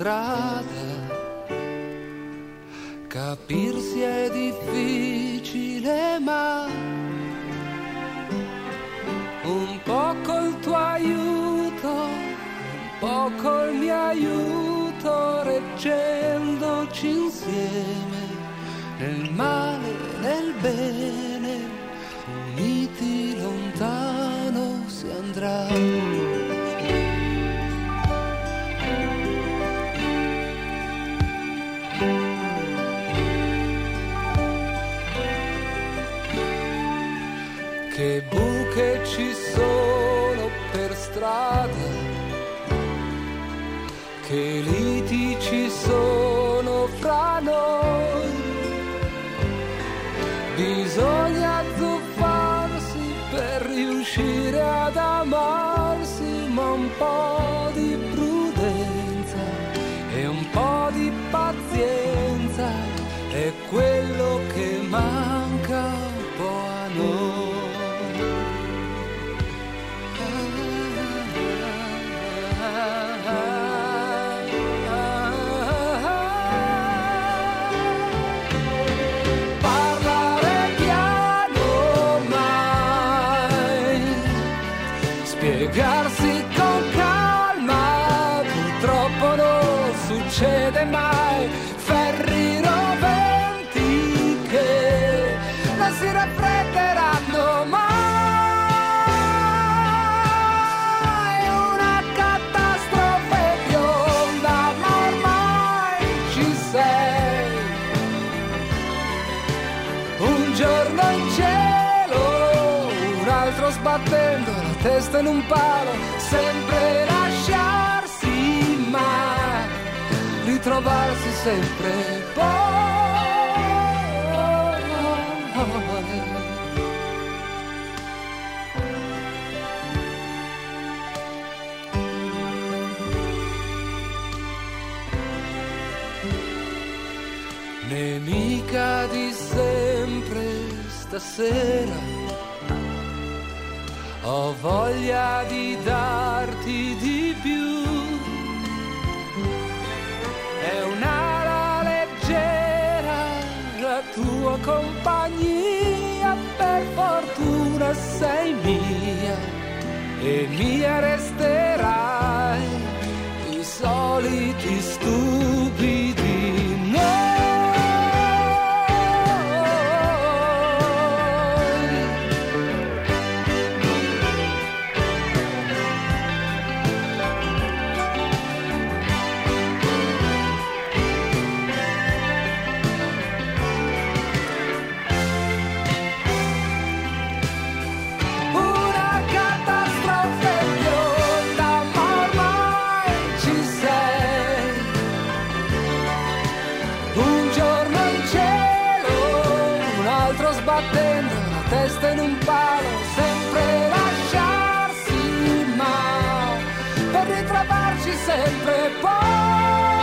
strada. Capirsi è difficile, ma un po' col tuo aiuto, un po' col mio aiuto, reggendoci insieme nel male e nel bene, uniti lontano si andrà. Che buche ci sono per strada, che liti ci sono fra noi. Bisogna azzuffarsi per riuscire ad amarsi, ma un po' di prudenza e un po' di pazienza è quello che manca un po' a noi. Spiegarsi con calma, purtroppo non succede mai. Ferri roventi che non si raffredderanno mai. Una catastrofe bionda, ma ormai ci sei. Un giorno in cielo, un altro sbattendo testa in un palo, sempre lasciarsi, ma ritrovarsi sempre poi. Nemica di sempre stasera, ho voglia di darti di più. È un'ala leggera la tua compagnia, per fortuna sei mia e mia resterai. I soliti stupidi noi. Sbattendo la testa in un palo, sempre lasciarsi, ma per ritrovarci sempre poi.